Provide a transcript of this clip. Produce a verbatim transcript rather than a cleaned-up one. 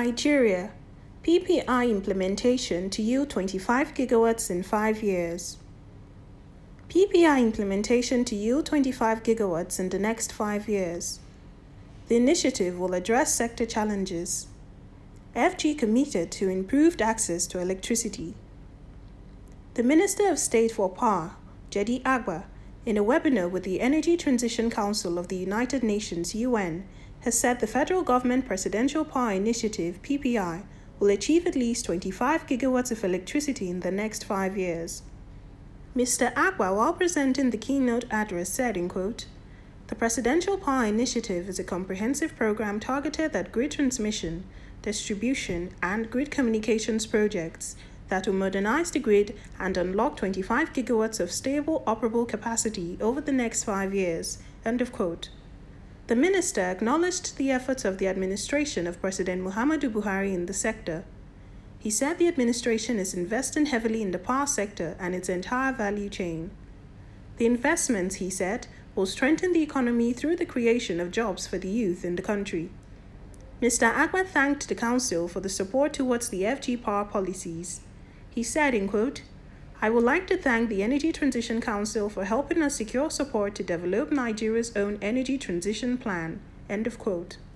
Nigeria, P P I implementation to yield twenty-five gigawatts in five years. P P I implementation to yield twenty-five gigawatts in the next five years. The initiative will address sector challenges. F G committed to improved access to electricity. The Minister of State for Power, Jedi Agba, in a webinar with the Energy Transition Council of the United Nations U N, has said the federal government Presidential Power Initiative P P I will achieve at least twenty-five gigawatts of electricity in the next five years. Mister Agba, while presenting the keynote address, said, in quote, "The Presidential Power Initiative is a comprehensive program targeted at grid transmission, distribution, and grid communications projects that will modernize the grid and unlock twenty-five gigawatts of stable, operable capacity over the next five years." End of quote. The minister acknowledged the efforts of the administration of President Muhammadu Buhari in the sector. He said the administration is investing heavily in the power sector and its entire value chain. The investments, he said, will strengthen the economy through the creation of jobs for the youth in the country. Mister Agba thanked the council for the support towards the F G power policies. He said, in quote, "I would like to thank the Energy Transition Council for helping us secure support to develop Nigeria's own energy transition plan." End of quote.